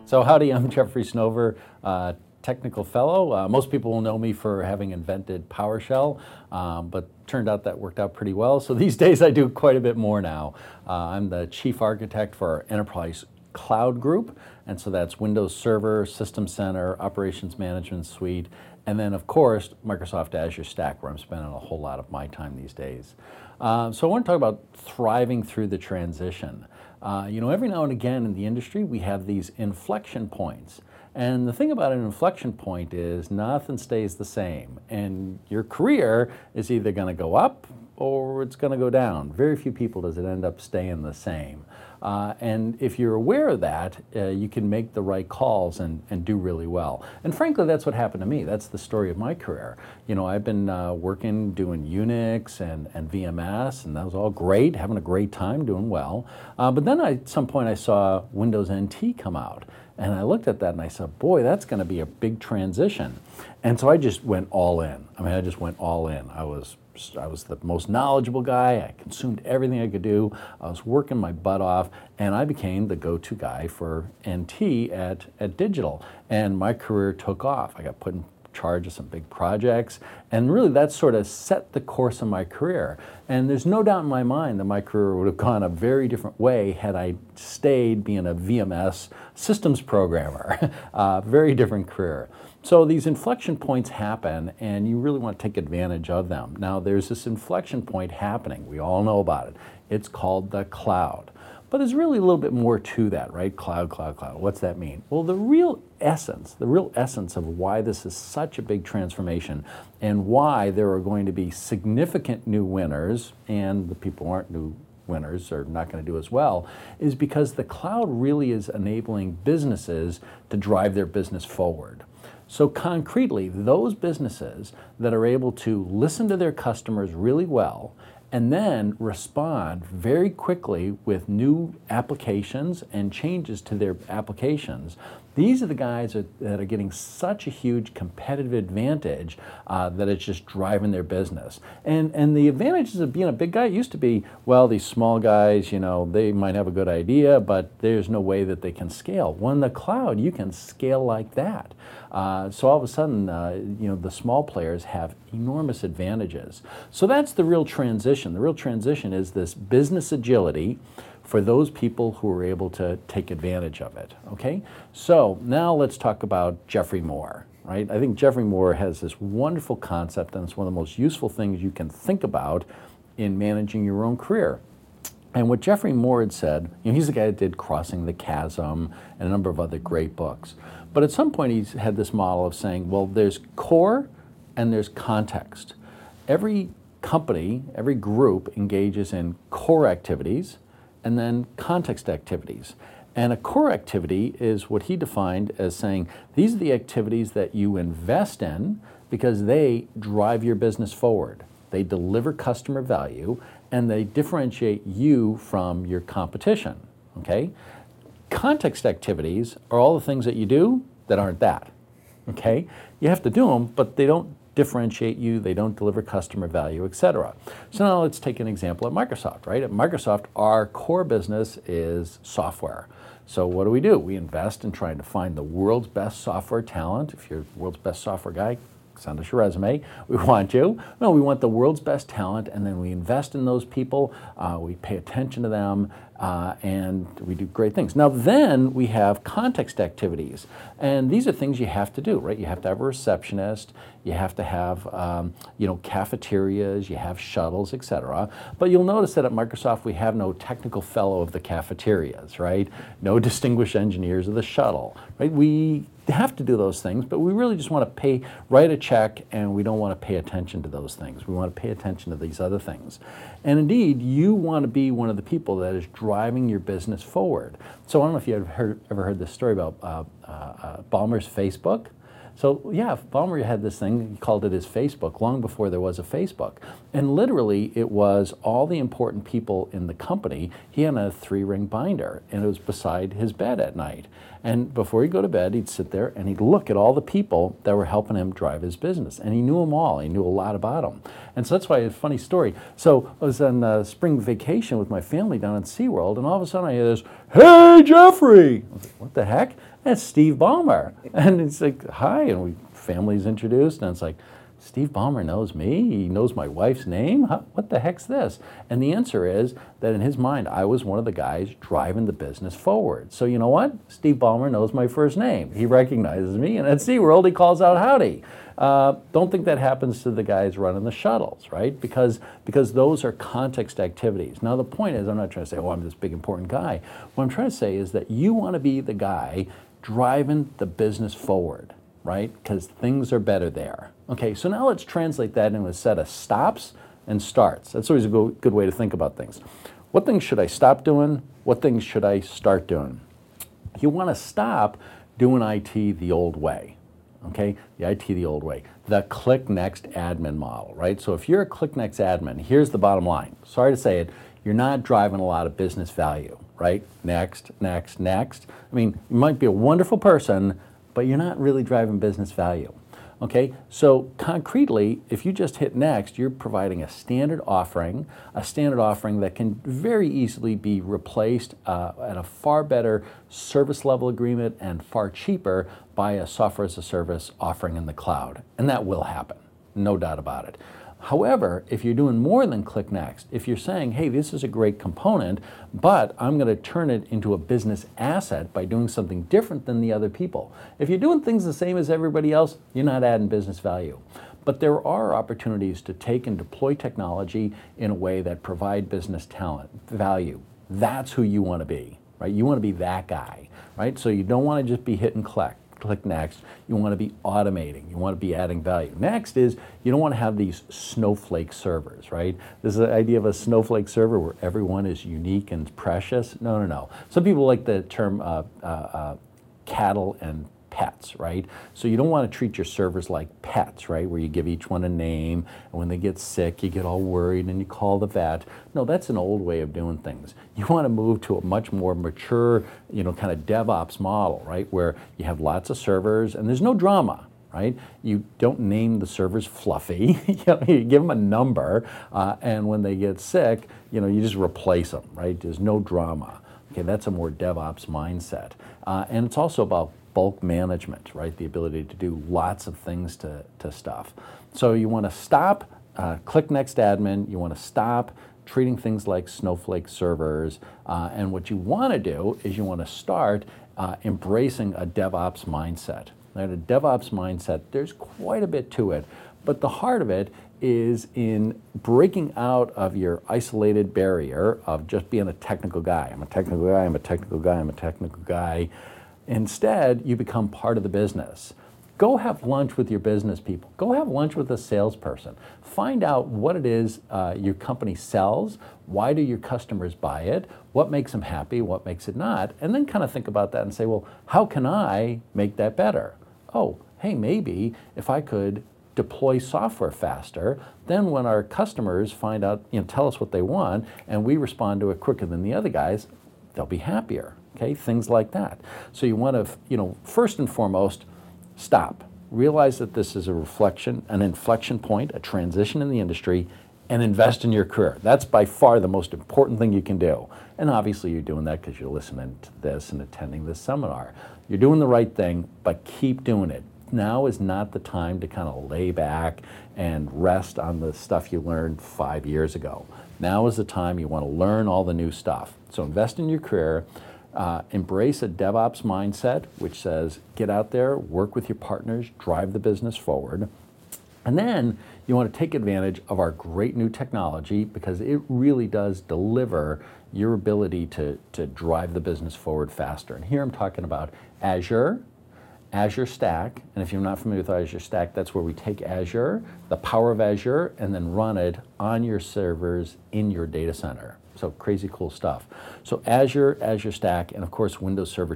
So howdy, I'm Jeffrey Snover, technical fellow. Most people will know me for having invented PowerShell, but turned out that worked out pretty well. So these days I do quite a bit more now. I'm the chief architect for our enterprise cloud group, and so that's Windows Server, System Center, Operations Management Suite, and then of course Microsoft Azure Stack, where I'm spending a whole lot of my time these days. So I want to talk about thriving through the transition. Every now and again in the industry we have these inflection points. And the thing about an inflection point is nothing stays the same. And your career is either going to go up or it's going to go down. Very few people does it end up staying the same. And if you're aware of that, you can make the right calls and do really well. And frankly, that's what happened to me. That's the story of my career. I've been working, doing Unix and VMS, and that was all great, having a great time, doing well. But then at some point I saw Windows NT come out. And I looked at that and I said, boy, that's going to be a big transition. And so I just went all in. I just went all in. I was the most knowledgeable guy. I consumed everything I could do. I was working my butt off, and I became the go-to guy for NT at Digital. And my career took off. I got put in charge of some big projects, and really that sort of set the course of my career. And there's no doubt in my mind that my career would have gone a very different way had I stayed being a VMS systems programmer. Very different career. So these inflection points happen, and you really want to take advantage of them. Now there's this inflection point happening. We all know about it. It's called the cloud. But there's really a little bit more to that, right? Cloud, cloud, cloud. What's that mean? Well, the real essence of why this is such a big transformation and why there are going to be significant new winners, and the people who aren't new winners are not going to do as well, is because the cloud really is enabling businesses to drive their business forward. So concretely, those businesses that are able to listen to their customers really well and then respond very quickly with new applications and changes to their applications, these are the guys that are getting such a huge competitive advantage that it's just driving their business. And the advantages of being a big guy used to be, well, these small guys, they might have a good idea, but there's no way that they can scale. Well, in the cloud, you can scale like that. So all of a sudden, the small players have enormous advantages. So that's the real transition. The real transition is this business agility for those people who are able to take advantage of it, okay? So now let's talk about Geoffrey Moore, right? I think Geoffrey Moore has this wonderful concept, and it's one of the most useful things you can think about in managing your own career. And what Geoffrey Moore had said, he's the guy that did Crossing the Chasm and a number of other great books. But at some point he's had this model of saying, well, there's core and there's context. Every company, every group engages in core activities and then context activities. And a core activity is what he defined as saying, these are the activities that you invest in because they drive your business forward. They deliver customer value, and they differentiate you from your competition, okay? Context activities are all the things that you do that aren't that, okay? You have to do them, but they don't differentiate you, they don't deliver customer value, etc. So now let's take an example at Microsoft, right? At Microsoft, our core business is software. So what do? We invest in trying to find the world's best software talent. If you're the world's best software guy, send us your resume. We want you. No, we want the world's best talent, and then we invest in those people. We pay attention to them, and we do great things. Now then we have context activities, and these are things you have to do, right? You have to have a receptionist, you have to have cafeterias, you have shuttles, etc. But you'll notice that at Microsoft we have no technical fellow of the cafeterias, right? No distinguished engineers of the shuttle, right? We have to do those things, but we really just want to write a check, and we don't want to pay attention to those things. We want to pay attention to these other things. And indeed, you want to be one of the people that is driving your business forward. So I don't know if you've ever heard this story about Ballmer's Facebook. So yeah, Ballmer had this thing, he called it his Facebook, long before there was a Facebook. And literally, it was all the important people in the company. He had a 3-ring binder, and it was beside his bed at night. And before he'd go to bed, he'd sit there and he'd look at all the people that were helping him drive his business. And he knew them all. He knew a lot about them. And so that's why it's a funny story. So I was on spring vacation with my family down in SeaWorld, and all of a sudden I hear this, "Hey, Jeffrey!" I was like, "What the heck?" That's Steve Ballmer. And it's like, "Hi," and we family's introduced, and it's like, Steve Ballmer knows me? He knows my wife's name? What the heck's this? And the answer is that in his mind, I was one of the guys driving the business forward. So you know what? Steve Ballmer knows my first name. He recognizes me, and at SeaWorld, he calls out howdy. Don't think that happens to the guys running the shuttles, right? Because those are context activities. Now, the point is, I'm not trying to say, oh, I'm this big important guy. What I'm trying to say is that you want to be the guy driving the business forward, right? Because things are better there. Okay, so now let's translate that into a set of stops and starts. That's always a good way to think about things. What things should I stop doing? What things should I start doing? You want to stop doing IT the old way. Okay, the IT the old way. The click next admin model, right? So if you're a click next admin, here's the bottom line. Sorry to say it, you're not driving a lot of business value, right? Next, next, next. I mean, you might be a wonderful person, but you're not really driving business value. Okay, so concretely, if you just hit next, you're providing a standard offering that can very easily be replaced at a far better service level agreement and far cheaper by a software as a service offering in the cloud. And that will happen, no doubt about it. However, if you're doing more than click next, if you're saying, hey, this is a great component, but I'm going to turn it into a business asset by doing something different than the other people. If you're doing things the same as everybody else, you're not adding business value. But there are opportunities to take and deploy technology in a way that provide business talent value. That's who you want to be, right? You want to be that guy, right? So you don't want to just be hit and click next. You want to be automating. You want to be adding value. Next is you don't want to have these snowflake servers, right? This is the idea of a snowflake server where everyone is unique and precious. No, no, no. Some people like the term cattle and pets, right? So you don't want to treat your servers like pets, right? Where you give each one a name, and when they get sick, you get all worried and you call the vet. No, that's an old way of doing things. You want to move to a much more mature, kind of DevOps model, right? Where you have lots of servers and there's no drama, right? You don't name the servers Fluffy. You give them a number, and when they get sick, you just replace them, right? There's no drama. Okay, that's a more DevOps mindset. And it's also about bulk management, right? The ability to do lots of things to stuff. So you want to stop, click next admin, you want to stop treating things like snowflake servers, and what you want to do is you want to start embracing a DevOps mindset. Now, a DevOps mindset, there's quite a bit to it, but the heart of it is in breaking out of your isolated barrier of just being a technical guy. I'm a technical guy, I'm a technical guy, I'm a technical guy. Instead, you become part of the business. Go have lunch with your business people. Go have lunch with a salesperson. Find out what it is your company sells. Why do your customers buy it? What makes them happy? What makes it not? And then kind of think about that and say, well, how can I make that better? Oh, hey, maybe if I could deploy software faster, then when our customers find out, tell us what they want, and we respond to it quicker than the other guys, they'll be happier. Okay, things like that. So you want to, first and foremost, stop. Realize that this is a reflection, an inflection point, a transition in the industry, and invest in your career. That's by far the most important thing you can do. And obviously you're doing that because you're listening to this and attending this seminar. You're doing the right thing, but keep doing it. Now is not the time to kind of lay back and rest on the stuff you learned 5 years ago. Now is the time you want to learn all the new stuff. So invest in your career. Embrace a DevOps mindset, which says get out there, work with your partners, drive the business forward. And then you want to take advantage of our great new technology because it really does deliver your ability to drive the business forward faster. And here I'm talking about Azure, Azure Stack, and if you're not familiar with Azure Stack, that's where we take Azure, the power of Azure, and then run it on your servers in your data center. So crazy cool stuff. So Azure, Azure Stack, and of course Windows Server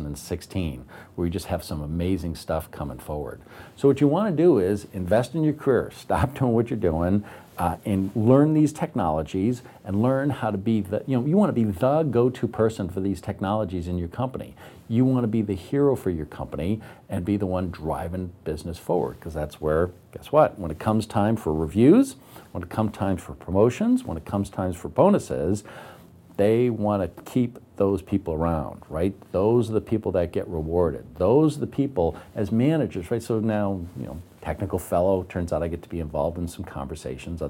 2016, where we just have some amazing stuff coming forward. So what you want to do is invest in your career. Stop doing what you're doing. and learn these technologies and learn how to be the, you want to be the go-to person for these technologies in your company. You want to be the hero for your company and be the one driving business forward, because that's where, guess what, when it comes time for reviews, when it comes time for promotions, when it comes time for bonuses, they want to keep those people around, right? Those are the people that get rewarded. Those are the people as managers, right? So now, technical fellow, turns out I get to be involved in some conversations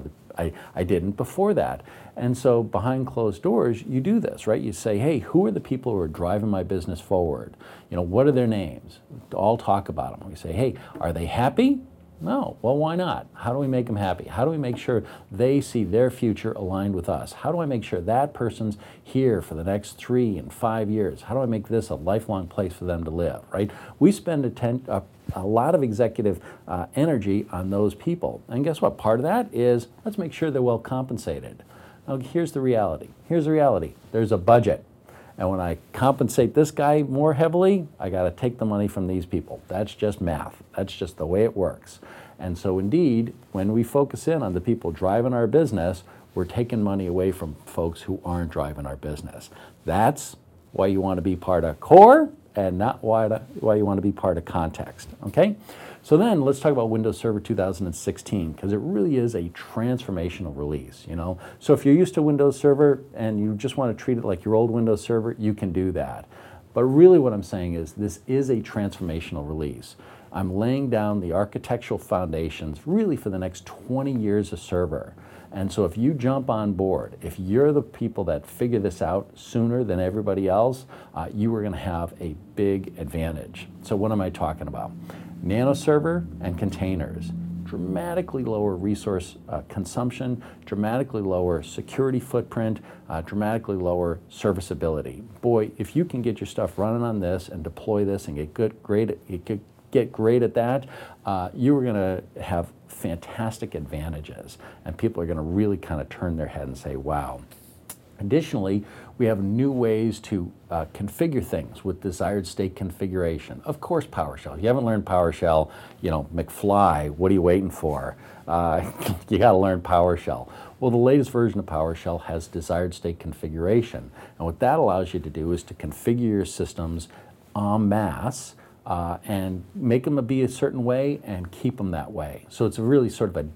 I didn't before that. And so behind closed doors, you do this, right? You say, hey, who are the people who are driving my business forward? What are their names? All talk about them. We say, hey, are they happy? No. Well, why not? How do we make them happy? How do we make sure they see their future aligned with us? How do I make sure that person's here for the next 3 and 5 years? How do I make this a lifelong place for them to live, right? We spend a lot of executive energy on those people. And guess what? Part of that is let's make sure they're well compensated. Now, here's the reality. Here's the reality. There's a budget. And when I compensate this guy more heavily, I got to take the money from these people. That's just math. That's just the way it works. And so indeed, when we focus in on the people driving our business, we're taking money away from folks who aren't driving our business. That's why you want to be part of core and not why you want to be part of context, okay? So then let's talk about Windows Server 2016, because it really is a transformational release, So if you're used to Windows Server and you just want to treat it like your old Windows Server, you can do that. But really what I'm saying is this is a transformational release. I'm laying down the architectural foundations really for the next 20 years of server. And so if you jump on board, if you're the people that figure this out sooner than everybody else, you are going to have a big advantage. So what am I talking about? Nano server and containers. Dramatically lower resource consumption, dramatically lower security footprint, dramatically lower serviceability. Boy, if you can get your stuff running on this and deploy this and get great at that, you are going to have fantastic advantages, and people are going to really kind of turn their head and say, wow. Additionally, we have new ways to configure things with desired state configuration. Of course, PowerShell. If you haven't learned PowerShell, McFly, what are you waiting for? You got to learn PowerShell. Well, the latest version of PowerShell has desired state configuration, and what that allows you to do is to configure your systems en masse and make them be a certain way and keep them that way. So it's really sort of a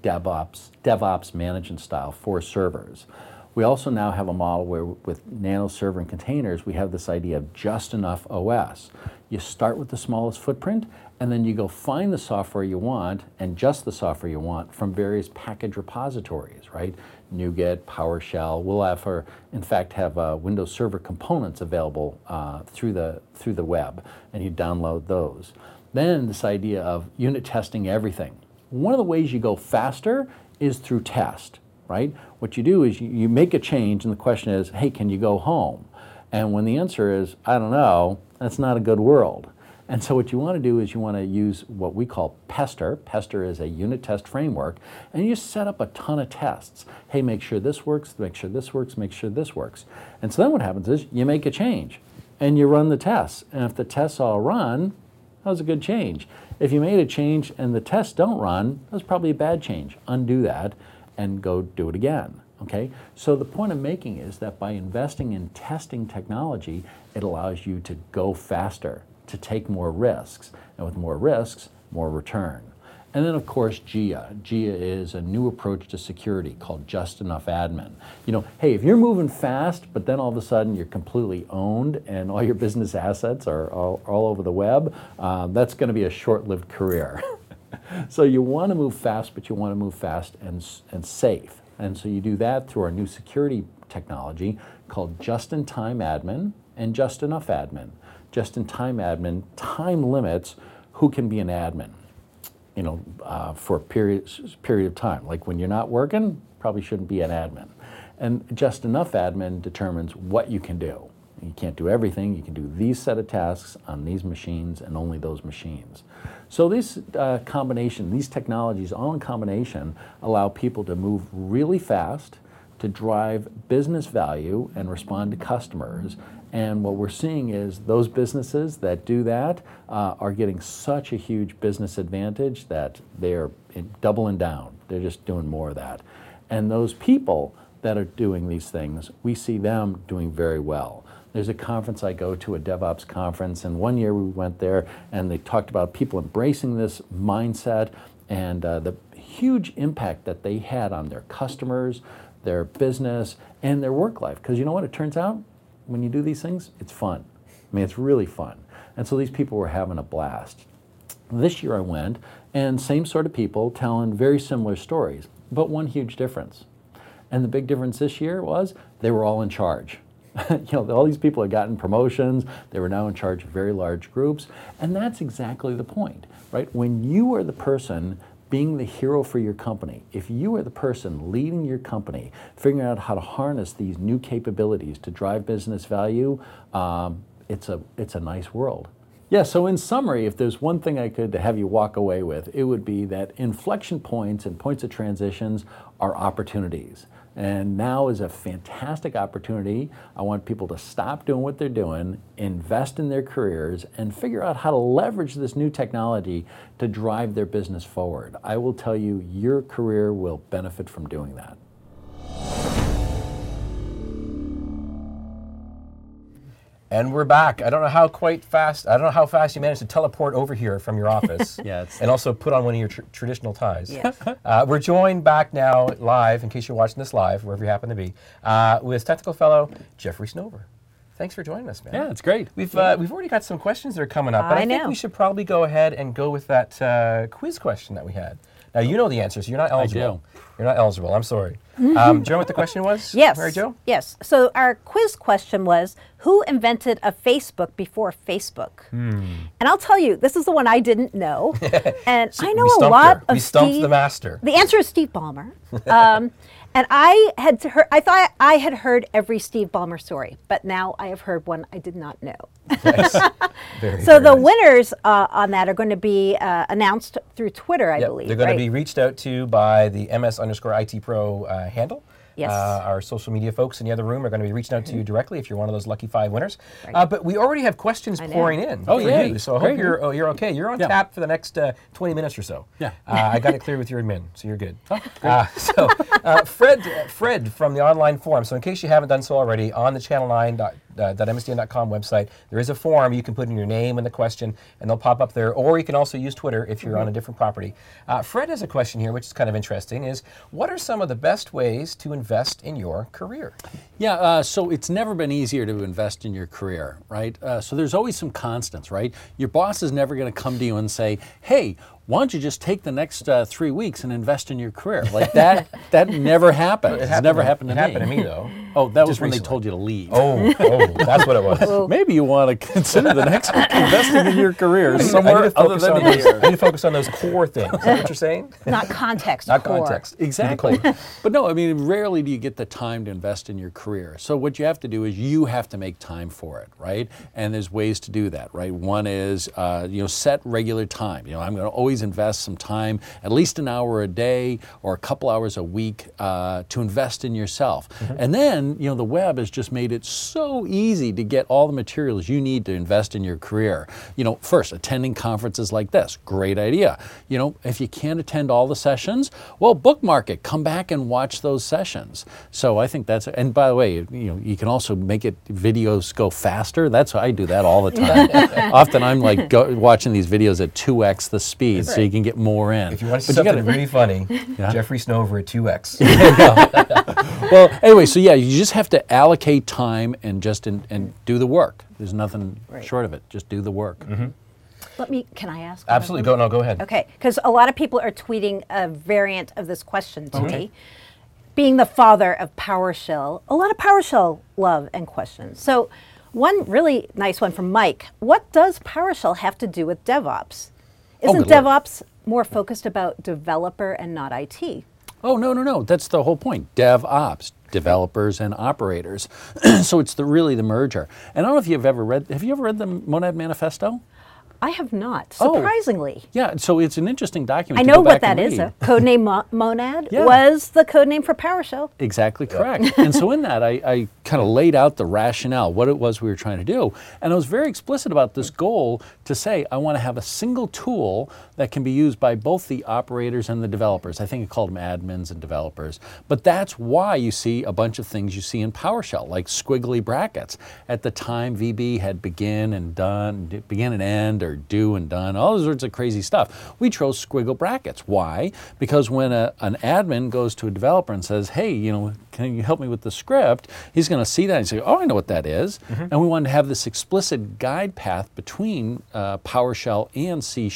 DevOps management style for servers. We also now have a model where with Nano Server and containers, we have this idea of just enough OS. You start with the smallest footprint, and then you go find the software you want and just the software you want from various package repositories, right? NuGet, PowerShell. We'll in fact have Windows Server components available through the web, and you download those. Then this idea of unit testing everything. One of the ways you go faster is through test. Right? What you do is you make a change, and the question is, hey, can you go home? And when the answer is, I don't know, that's not a good world. And so what you want to do is you want to use what we call Pester. Pester is a unit test framework, and you set up a ton of tests. Hey, make sure this works, make sure this works, make sure this works. And so then what happens is you make a change, and you run the tests. And if the tests all run, that was a good change. If you made a change and the tests don't run, that's probably a bad change. Undo that and go do it again, okay? So the point I'm making is that by investing in testing technology, it allows you to go faster, to take more risks, and with more risks, more return. And then of course, GIA. GIA is a new approach to security called Just Enough Admin. Hey, if you're moving fast, but then all of a sudden you're completely owned and all your business assets are all over the web, that's gonna be a short-lived career. So you want to move fast, but you want to move fast and safe. And so you do that through our new security technology called Just-in-Time Admin and Just Enough Admin. Just-in-Time Admin time limits who can be an admin, for a period of time. Like when you're not working, probably shouldn't be an admin. And Just Enough Admin determines what you can do. You can't do everything. You can do these set of tasks on these machines and only those machines. So this combination, these technologies all in combination allow people to move really fast, to drive business value and respond to customers. And what we're seeing is those businesses that do that are getting such a huge business advantage that they're doubling down. They're just doing more of that. And those people that are doing these things, we see them doing very well. There's a conference I go to, a DevOps conference, and one year we went there and they talked about people embracing this mindset and the huge impact that they had on their customers, their business, and their work life. Because you know what, it turns out, when you do these things, it's fun. I mean, it's really fun. And so these people were having a blast. This year I went, and same sort of people telling very similar stories, but one huge difference. And the big difference this year was they were all in charge. All these people had gotten promotions. They were now in charge of very large groups. And that's exactly the point, right? When you are the person being the hero for your company, if you are the person leading your company, figuring out how to harness these new capabilities to drive business value, it's a nice world. Yeah, so in summary, if there's one thing I could have you walk away with, it would be that inflection points and points of transitions are opportunities. And now is a fantastic opportunity. I want people to stop doing what they're doing, invest in their careers, and figure out how to leverage this new technology to drive their business forward. I will tell you, your career will benefit from doing that. And we're back. I don't know how fast you managed to teleport over here from your office. And also put on one of your traditional ties. Yes. We're joined back now live, in case you're watching this live, wherever you happen to be, with technical fellow Jeffrey Snover. Thanks for joining us, man. Yeah, it's great. We've already got some questions that are coming up, but I think we should probably go ahead and go with that quiz question that we had. Now, you know the answers. You're not eligible. I do. You're not eligible. I'm sorry. Do you know what the question was? Yes. Mary Jo? Yes. So our quiz question was, who invented a Facebook before Facebook? And I'll tell you, this is the one I didn't know. And I know a lot of We stumped the master. The answer is Steve Ballmer. And I thought I had heard every Steve Ballmer story, but now I have heard one I did not know. Nice. So the winners on that are going to be announced through Twitter, I believe. They're going to be reached out to by the MS_IT Pro handle. Yes. Our social media folks in the other room are going to be reaching out to you directly if you're one of those lucky 5 winners. But we already have questions pouring in for you, so I hope you're okay. You're on tap for the next 20 minutes or so. Yeah. I got it clear with your admin, so you're good. Fred from the online forum. So in case you haven't done so already, on the channel9.msdn.com website, there is a form. You can put in your name and the question, and they'll pop up there. Or you can also use Twitter if you're on a different property. Fred has a question here, which is kind of interesting, is what are some of the best ways to invest in your career? Yeah, so it's never been easier to invest in your career, right? So there's always some constants, right? Your boss is never going to come to you and say, hey, why don't you just take the next 3 weeks and invest in your career? Like that never happened. It's never happened to me. It happened to me, though. Oh, that was Just when recently. they told you to leave. Oh, that's what it was. Maybe you want to consider the next week investing in your career somewhere other than here. I need to focus on those core things. Is that what you're saying? Not context. Not core. context. Exactly. But no, I mean, rarely do you get the time to invest in your career. So what you have to do is you have to make time for it, right? And there's ways to do that, right? One is, set regular time. I'm going to always invest some time, at least an hour a day or a couple hours a week to invest in yourself. And then, the web has just made it so easy to get all the materials you need to invest in your career. First, attending conferences like this, great idea. If you can't attend all the sessions, well, bookmark it, come back and watch those sessions. So I think that's, and by the way, you can also make videos go faster. I do that all the time. Often I'm like watching these videos at 2x the speed so you can get more in. If you want to see something really funny, Jeffrey Snover at 2x. Well, anyway, so you just have to allocate time and just and do the work. There's nothing short of it. Just do the work. Can I ask? Absolutely. Go ahead. Okay, because a lot of people are tweeting a variant of this question to me. Being the father of PowerShell, a lot of PowerShell love and questions. So one really nice one from Mike. What does PowerShell have to do with DevOps? Isn't DevOps more focused about developer and not IT? Oh, no. That's the whole point. DevOps, developers and operators. So it's really the merger. And I don't know if have you ever read the Monad Manifesto? I have not, Oh. surprisingly. Yeah, so it's an interesting document. I to know go what back that and is. read. Codename Monad Yeah. was the codename for PowerShell. Exactly correct. And so in that, I kind of laid out the rationale, what it was we were trying to do. And I was very explicit about this goal to say, I want to have a single tool that can be used by both the operators and the developers. I think I called them admins and developers. But that's why you see a bunch of things you see in PowerShell, like squiggly brackets. At the time, VB had begin and end, or do and done, all sorts of crazy stuff. We chose squiggle brackets. Why? Because when an admin goes to a developer and says, hey, can you help me with the script? He's going to see that and say, oh, I know what that is. And we wanted to have this explicit guide path between PowerShell and C#.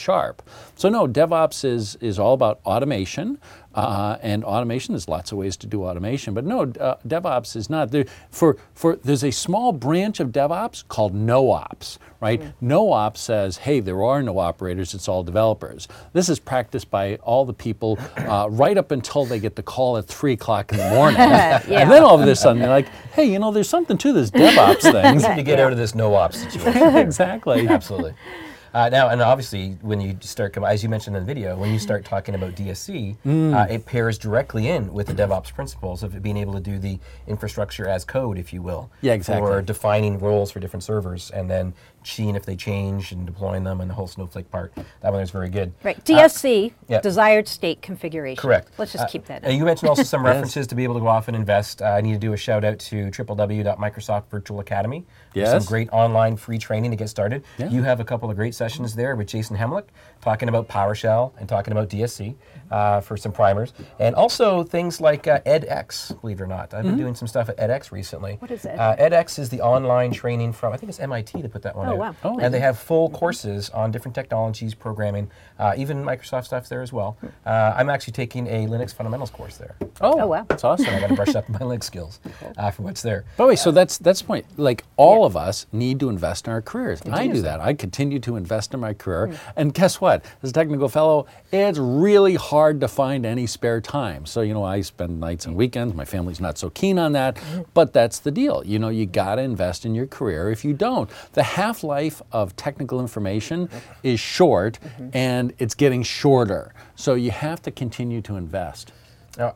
So no, DevOps is all about automation. And automation, there's lots of ways to do automation, but no, DevOps is not. There's a small branch of DevOps called NoOps, right? NoOps says, hey, there are no operators, it's all developers. This is practiced by all the people right up until they get the call at 3 o'clock in the morning. And then all of a sudden they're like, hey, there's something to this DevOps thing. To get out of this no-ops situation. Exactly. Absolutely. Now, and obviously, when you start, as you mentioned in the video, when you start talking about DSC, it pairs directly in with the DevOps principles of being able to do the infrastructure as code, if you will. Yeah, exactly. Or defining roles for different servers and then seeing if they change and deploying them and the whole Snowflake part. That one is very good. Right. DSC, yeah. desired state configuration. Correct. Let's just keep that in. You mentioned also some references to be able to go off and invest. I need to do a shout out to www.Microsoft Virtual Academy. Yes. Some great online free training to get started. Yeah. You have a couple of great sessions there with Jason Hemlick talking about PowerShell and talking about DSC for some primers. And also things like edX, believe it or not. I've been doing some stuff at edX recently. What is edX? edX is the online training from, I think it's MIT that put that one Oh, out. wow. Oh. And they have full courses on different technologies, programming, even Microsoft stuff's there as well. I'm actually taking a Linux fundamentals course there. Oh, wow. That's awesome. I got to brush up my Linux skills for what's there. By the way, so that's the point. Like all of us need to invest in our careers. I do that. I continue to invest in my career. And guess what? As a technical fellow, it's really hard to find any spare time. So, I spend nights and weekends. My family's not so keen on that, but that's the deal. You got to invest in your career. If you don't, the half-life of technical information is short and it's getting shorter. So you have to continue to invest. Now,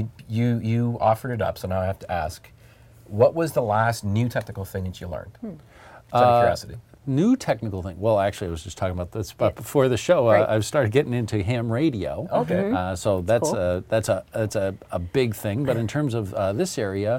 you offered it up, so now I have to ask, what was the last new technical thing that you learned? Just out of curiosity. New technical thing. Well, actually, I was just talking about this, but before the show, Right. I've started getting into ham radio. Okay. So that's Cool. that's a big thing. But in terms of this area.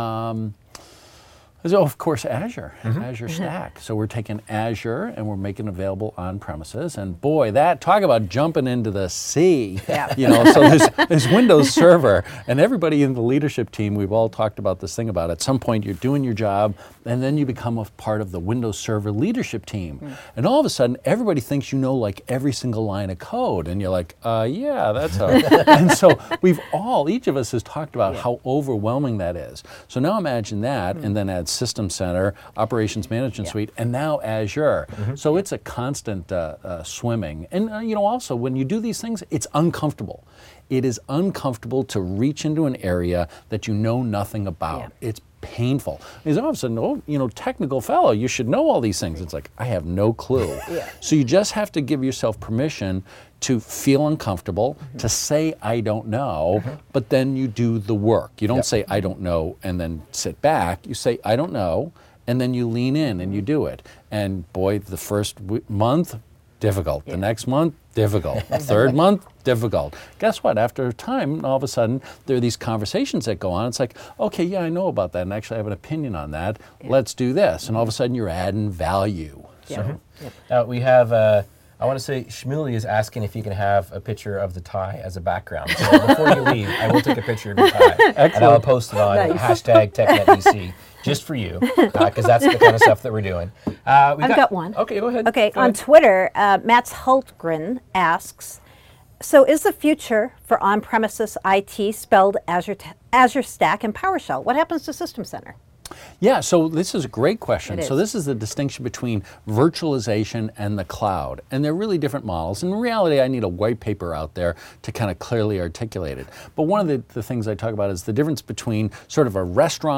So of course, Azure, Azure Stack. So we're taking Azure and we're making it available on premises. And boy, talk about jumping into the sea. Yeah. So there's Windows Server, and everybody in the leadership team, we've all talked about this thing about at some point you're doing your job, and then you become a part of the Windows Server leadership team. And all of a sudden, everybody thinks you know like every single line of code, and you're like, yeah, that's how. And so each of us has talked about how overwhelming that is. So now imagine that, and then add System Center, Operations Management Suite, and now Azure. So it's a constant swimming. And also when you do these things, it's uncomfortable. It is uncomfortable to reach into an area that you know nothing about. Yeah. It's painful. Because all of a sudden, technical fellow, you should know all these things. It's like, I have no clue. So you just have to give yourself permission to feel uncomfortable, to say, I don't know, but then you do the work. You don't say, I don't know, and then sit back. You say, I don't know, and then you lean in and you do it. And boy, the first month, difficult. The next month, difficult. Third month, difficult. Guess what? After a time, all of a sudden, there are these conversations that go on. It's like, okay, yeah, I know about that, and actually I have an opinion on that. Let's do this. And all of a sudden, you're adding value. So. Now we have, I want to say Shmuley is asking if you can have a picture of the tie as a background. So before you leave, I will take a picture of your tie. And I'll post it on Nice. hashtag TechNetDC just for you, because that's the kind of stuff that we're doing. I've got one. Okay, go ahead. Okay, Go on ahead. Twitter, Mats Hultgren asks, so is the future for on-premises IT spelled Azure Stack and PowerShell? What happens to System Center? Yeah, so this is a great question. It So is. this is the distinction between virtualization and the cloud. And they're really different models. In reality, I need a white paper out there to kind of clearly articulate it. But one of the things I talk about is the difference between sort of a restaurant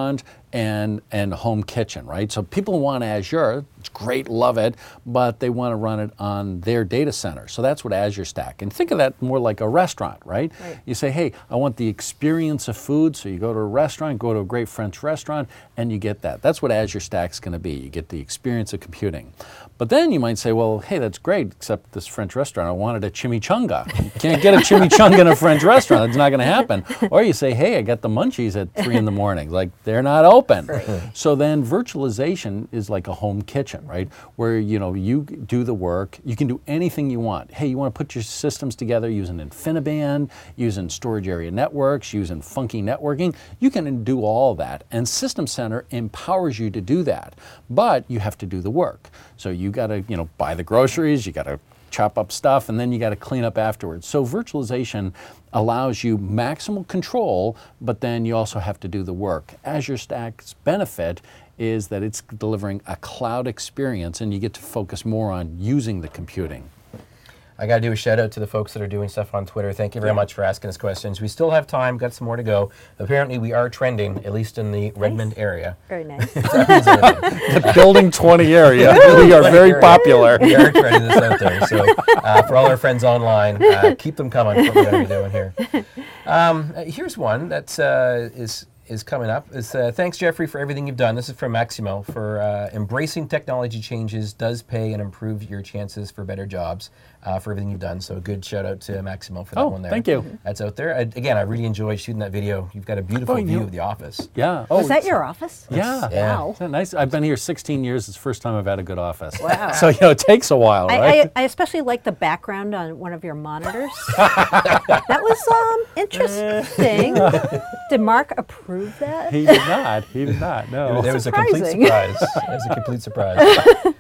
and home kitchen, right? So people want Azure, it's great, love it, but they want to run it on their data center. So that's what Azure Stack. And think of that more like a restaurant, right? You say, hey, I want the experience of food, so you go to a restaurant, go to a great French restaurant, and you get that. That's what Azure Stack's going to be. You get the experience of computing. But then you might say, well, hey, that's great, except this French restaurant, I wanted a chimichanga. You can't get a chimichanga in a French restaurant. It's not going to happen. Or you say, hey, I got the munchies at 3 in the morning. Like, they're not open. So then virtualization is like a home kitchen, right? Where, you do the work. You can do anything you want. Hey, you want to put your systems together using InfiniBand, using storage area networks, using funky networking. You can do all that. And System Center empowers you to do that. But you have to do the work. So you got to, buy the groceries, you got to chop up stuff, and then you got to clean up afterwards. So virtualization allows you maximal control, but then you also have to do the work. Azure Stack's benefit is that it's delivering a cloud experience, and you get to focus more on using the computing. I got to do a shout out to the folks that are doing stuff on Twitter. Thank you very much for asking us questions. We still have time, got some more to go. Apparently we are trending, at least in the Redmond area. Very nice. The Building 20 area, we are very popular. We are trending this out there. So for all our friends online, keep them coming for what we're going to be doing here. Here's one that is coming up. It's, thanks, Jeffrey, for everything you've done. This is from Maximo. For embracing technology changes does pay and improve your chances for better jobs. For everything you've done. So a good shout out to Maximo for that one there. Thank you. That's out there. Again, I really enjoyed shooting that video. You've got a beautiful view of the office. Yeah. Was that your office? Yeah. Wow. Isn't that nice? I've been here 16 years. It's the first time I've had a good office. Wow. So, it takes a while, right? I especially like the background on one of your monitors. That was interesting. Did Mark approve that? He did not. He did not, no. It was a complete Surprising. surprise. It was a complete surprise.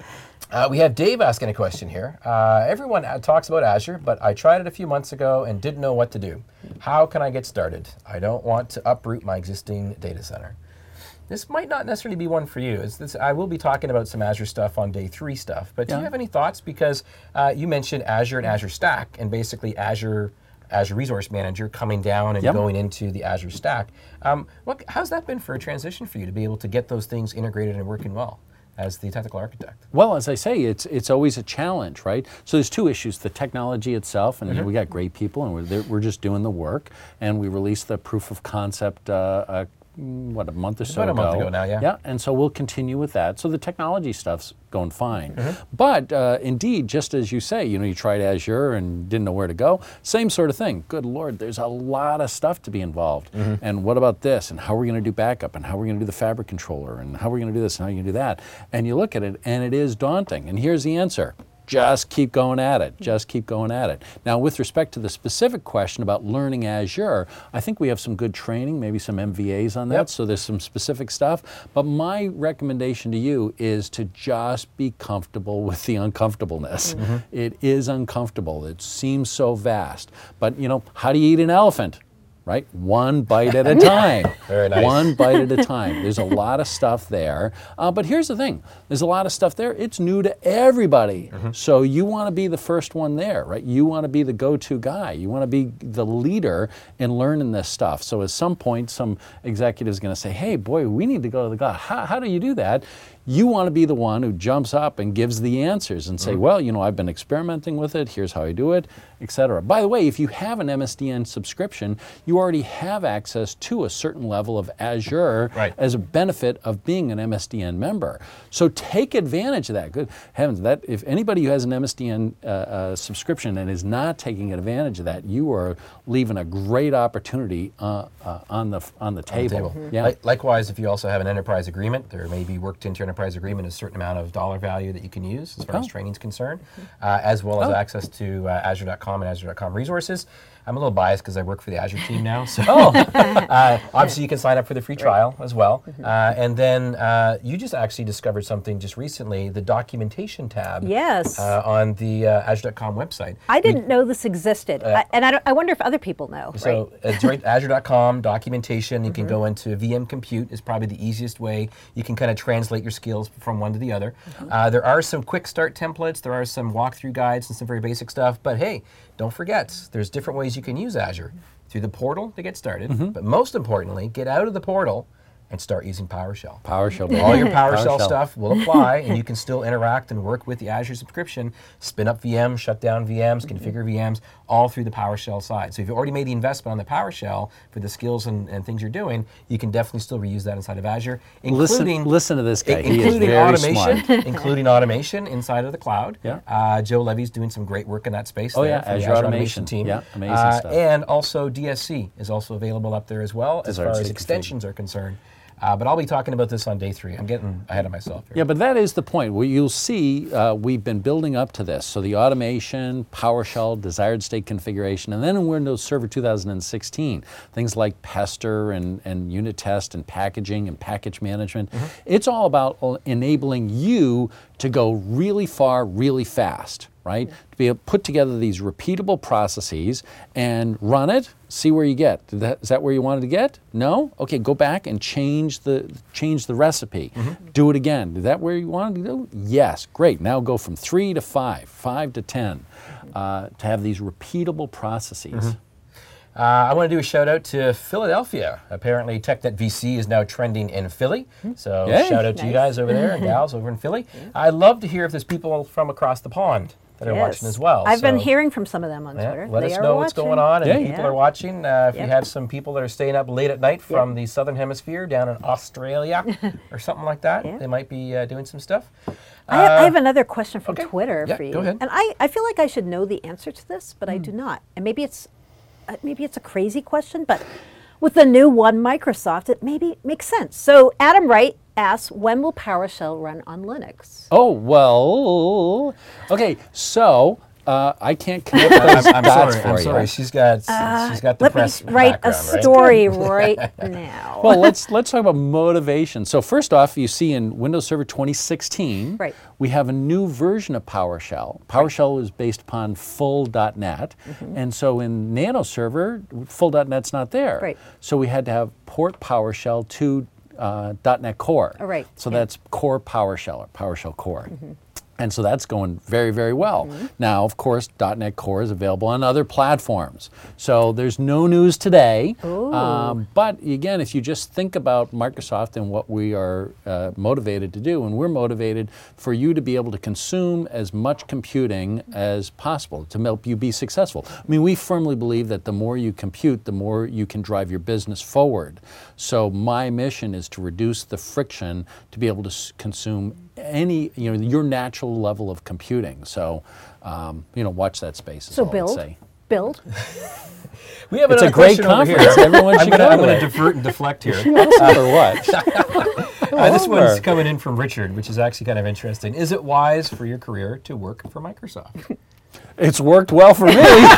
We have Dave asking a question here. Everyone talks about Azure, but I tried it a few months ago and didn't know what to do. How can I get started? I don't want to uproot my existing data center. This might not necessarily be one for you. I will be talking about some Azure stuff on day 3 stuff, but do you have any thoughts? Because you mentioned Azure and Azure Stack, and basically Azure Resource Manager coming down and going into the Azure Stack. How's that been for a transition for you to be able to get those things integrated and working well as the technical architect? Well, as I say, it's always a challenge, right? So there's 2 issues: the technology itself, and we got great people, and we're just doing the work. And we released the proof of concept a month or so ago. About a month ago now, yeah. Yeah, and so we'll continue with that. So the technology stuff's going fine. But indeed, just as you say, you tried Azure and didn't know where to go. Same sort of thing. Good Lord, there's a lot of stuff to be involved. And what about this? And how are we going to do backup? And how are we going to do the fabric controller? And how are we going to do this? And how are you going to do that? And you look at it, and it is daunting. And here's the answer. Just keep going at it. Just keep going at it. Now, with respect to the specific question about learning Azure, I think we have some good training, maybe some MVAs on that, so there's some specific stuff. But my recommendation to you is to just be comfortable with the uncomfortableness. It is uncomfortable. It seems so vast. But, how do you eat an elephant? Right? One bite at a time. Very nice. One bite at a time. There's a lot of stuff there. But here's the thing. There's a lot of stuff there. It's new to everybody. So you want to be the first one there, right? You want to be the go-to guy. You want to be the leader in learning this stuff. So at some point, some executive is going to say, hey, boy, we need to go to the cloud. How do you do that? You want to be the one who jumps up and gives the answers and say, well, I've been experimenting with it, here's how I do it, etc. By the way, if you have an MSDN subscription, you already have access to a certain level of Azure as a benefit of being an MSDN member. So take advantage of that. Good heavens, if anybody who has an MSDN subscription and is not taking advantage of that, you are leaving a great opportunity on the table. Yeah. Likewise, if you also have an enterprise agreement, there may be worked into your enterprise agreement a certain amount of dollar value that you can use as far as training is concerned, as well as access to Azure.com and Azure.com resources. I'm a little biased because I work for the Azure team now, so obviously you can sign up for the free trial as well. And then you just actually discovered something just recently, the documentation tab on the Azure.com website. I didn't know this existed, and I wonder if other people know. So it's right, Azure.com, documentation, you can go into VM Compute is probably the easiest way. You can kind of translate your skills from one to the other. There are some quick start templates, there are some walkthrough guides and some very basic stuff, but hey, don't forget, there's different ways you can use Azure. Through the portal to get started, but most importantly, get out of the portal and start using PowerShell. PowerShell. baby. All your PowerShell stuff will apply, and you can still interact and work with the Azure subscription, spin up VMs, shut down VMs, configure VMs, all through the PowerShell side. So if you've already made the investment on the PowerShell for the skills and things you're doing, you can definitely still reuse that inside of Azure, including Listen to this guy. He is including very automation, smart. including automation inside of the cloud. Yeah. Joe Levy's doing some great work in that space. Oh, there yeah, for the Azure Automation team. Yeah, amazing stuff. And also DSC is also available up there as well, as far as extensions are concerned. But I'll be talking about this on day 3. I'm getting ahead of myself here. Yeah, but that is the point. Well, you'll see we've been building up to this. So the automation, PowerShell, desired state configuration, and then in Windows Server 2016, things like Pester and unit test and packaging and package management. It's all about enabling you to go really far, really fast, right? To be able to put together these repeatable processes and run it, see where you get. Is that where you wanted to get? No? Okay, go back and change the recipe. Do it again. Is that where you wanted to go? Yes, great. Now go from 3 to 5, 5 to 10, to have these repeatable processes. I want to do a shout out to Philadelphia. Apparently TechNet VC is now trending in Philly. So Yay. shout out to you guys over there and gals over in Philly. I'd love to hear if there's people from across the pond that are watching as well. I've been So, hearing from some of them on yeah, Twitter. let They us are know what's watching. going on, and Yeah. if people are watching. If you have some people that are staying up late at night from the Southern Hemisphere down in Australia or something like that, they might be doing some stuff. I have another question from okay. Twitter Yeah, for you. go ahead. And I feel like I should know the answer to this, but I do not. And maybe it's a crazy question, but with the new One Microsoft, it maybe makes sense. So Adam Wright asks, when will PowerShell run on Linux? Oh, well, okay, so I can't connect those dots for I'm you. sorry. She's got the Let press me write a background, right? story right now. Well, let's talk about motivation. So first off, you see in Windows Server 2016, Right. we have a new version of PowerShell. PowerShell is based upon full.NET, and so in Nano Server, full.NET's not there. Right. So we had to have port PowerShell to .NET Core. Oh, right. So Yeah. that's Core PowerShell or PowerShell Core. And so that's going very, very well. Now, of course, .NET Core is available on other platforms. So there's no news today. But again, if you just think about Microsoft and what we are motivated to do, and we're motivated for you to be able to consume as much computing as possible to help you be successful. I mean, we firmly believe that the more you compute, the more you can drive your business forward. So my mission is to reduce the friction to be able to consume your natural level of computing. So, watch that space. Is So all I'd build. say. Build. We have It's a another great question over here. conference. Everyone should I'm go going to to it. divert and deflect here. Or what? This one's over. coming in from Richard, which is actually kind of interesting. Is it wise for your career to work for Microsoft? It's worked well for me.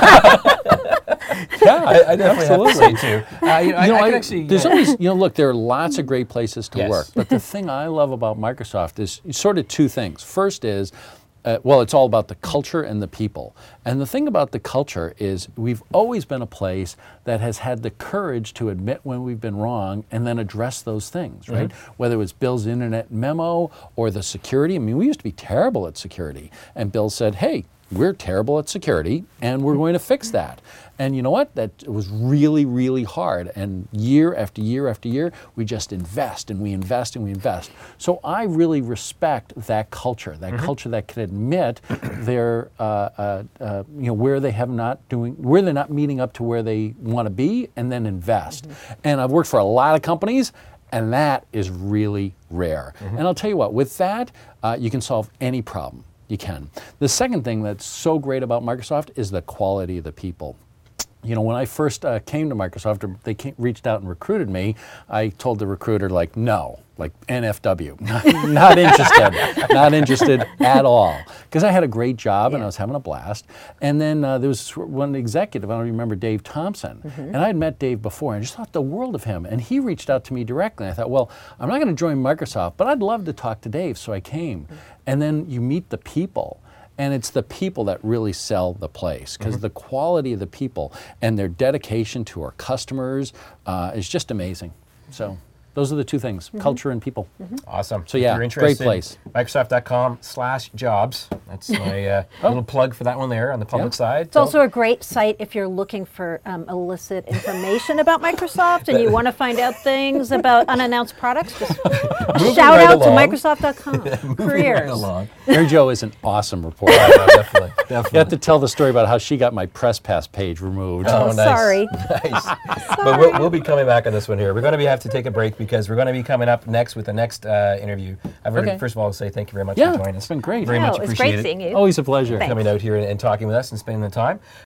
Yeah, I definitely have to say too. I can actually. there's always, look, there are lots of great places to Yes. work, but the thing I love about Microsoft is sort of two things. First is, it's all about the culture and the people. And the thing about the culture is we've always been a place that has had the courage to admit when we've been wrong and then address those things, right? Whether it was Bill's internet memo or the security. I mean, we used to be terrible at security. And Bill said, hey, we're terrible at security and we're going to fix that. And you know what? That was really, really hard. And year after year after year, we just invest and we invest and we invest. So I really respect that culture culture that can admit their, where they're not meeting up to where they want to be, and then invest. And I've worked for a lot of companies, and that is really rare. And I'll tell you what, with that, you can solve any problem. You can. The second thing that's so great about Microsoft is the quality of the people. When I first came to Microsoft, or they reached out and recruited me, I told the recruiter, no, NFW, not interested, not interested at all. Because I had a great job and I was having a blast. And then there was one executive, I don't remember, Dave Thompson. And I had met Dave before and I just thought the world of him. And he reached out to me directly. And I thought, well, I'm not going to join Microsoft, but I'd love to talk to Dave. So I came. And then you meet the people. And it's the people that really sell the place, because the quality of the people and their dedication to our customers is just amazing. So, those are the two things: culture and people. Awesome. So If yeah, you're great interested, place. Microsoft.com/jobs. That's my little plug for that one there on the public side. It's also a great site if you're looking for illicit information about Microsoft and you want to find out things about unannounced products. Just shout right out to along. Microsoft.com. Careers. along. Mary Jo is an awesome reporter. Yeah, definitely. You have Definitely. to tell the story about how she got my press pass page removed. Oh, nice. Sorry. Nice. But we'll be coming back on this one here. We're going to have to take a break because we're going to be coming up next with the next interview. I've already, Okay. first of all, say thank you very much Yeah, for joining us. it's been great. Very No, much it was appreciate great it. seeing you. Always a pleasure. Thanks. Coming out here and talking with us and spending the time.